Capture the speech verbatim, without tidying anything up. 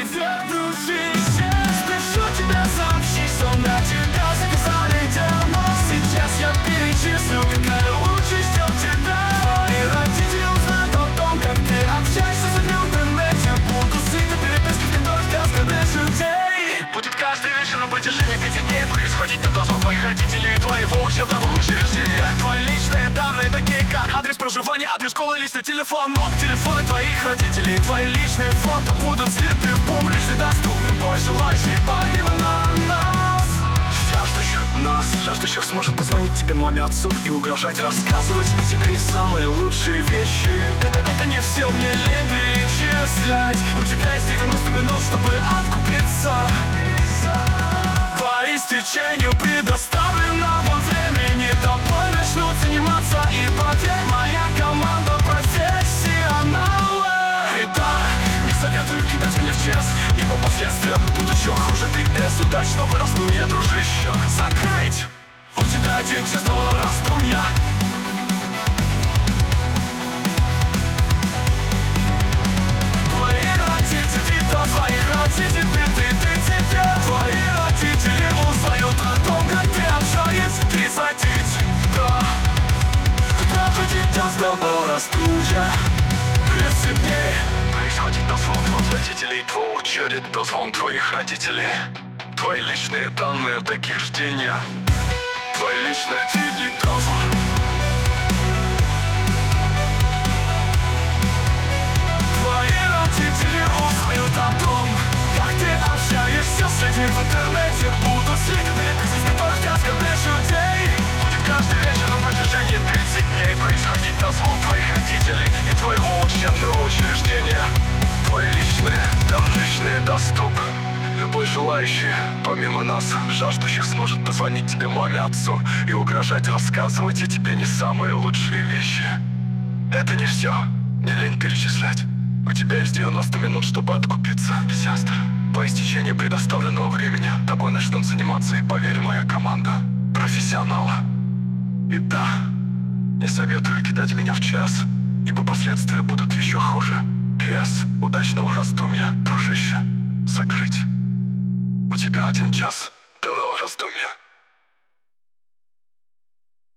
привет, дружище. Спешу тебя сообщить, что на тебя заказали демо. Сейчас я перечислю, какая лучше ждет тебя. Твои родители узнают о том, как ты общаешься с людьми в интернете. Буду сыты переписки, ты только скажешь людей. Будет каждый вечер на протяжении пяти дней происходить на дозвон твоих родителей и твоего учебного учреждения. Твои личные данные, такие как адрес проживания, адрес школы, личный телефон, номер телефона твоих родителей. Твои личные фото будут слиты в публично доступным. Твой желающий помимо на нас. Жаждущих нас, жаждущих сможет позвонить тебе, маме, отцу и угрожать, рассказывать тебе самые лучшие вещи. Это, это не все, мне лень перечислять. У тебя есть девяносто минут, чтобы откупиться. По истечению предоставленного времени тобой начнут заниматься. И поверь, моя команда профессионалы. И да, не советую кидать меня в час, ибо последствия будут еще хуже. Ты с удачного раздумья, дружище. Закрыть у тебя один честного раздумья. Твои родители, да, твои родители, ты, ты, тебе. Твои родители узнают о том, как ты общаешься. Ты садись, да. Даже сейчас давно раздумья. тридцать дней происходит дозвон твоих родителей. Твой очередь, дозвон твоих родителей. Твои личные данные до их рождения. Твой личный телефон. Твои родители узнают о том, как ты общаешься с людьми в интернете. Будут сликаны, здесь только скажешь людей. Будет каждый вечер на протяжении тридцати дней происходить дозвон твоих родителей и твоего учебного учреждения. Твои личные, личные доступы. Любой желающий, помимо нас, жаждущих, сможет позвонить тебе, маме, отцу и угрожать, рассказывать о тебе не самые лучшие вещи. Это не все, не лень перечислять. У тебя есть девяносто минут, чтобы откупиться, сестра. По истечении предоставленного времени тобой начнут заниматься, и поверь, моя команда профессионалы. И да, не советую кидать меня в час, ибо последствия будут еще хуже. Пес удачного раздумья, дружище. Закрыть. У тебя один час до раздумья.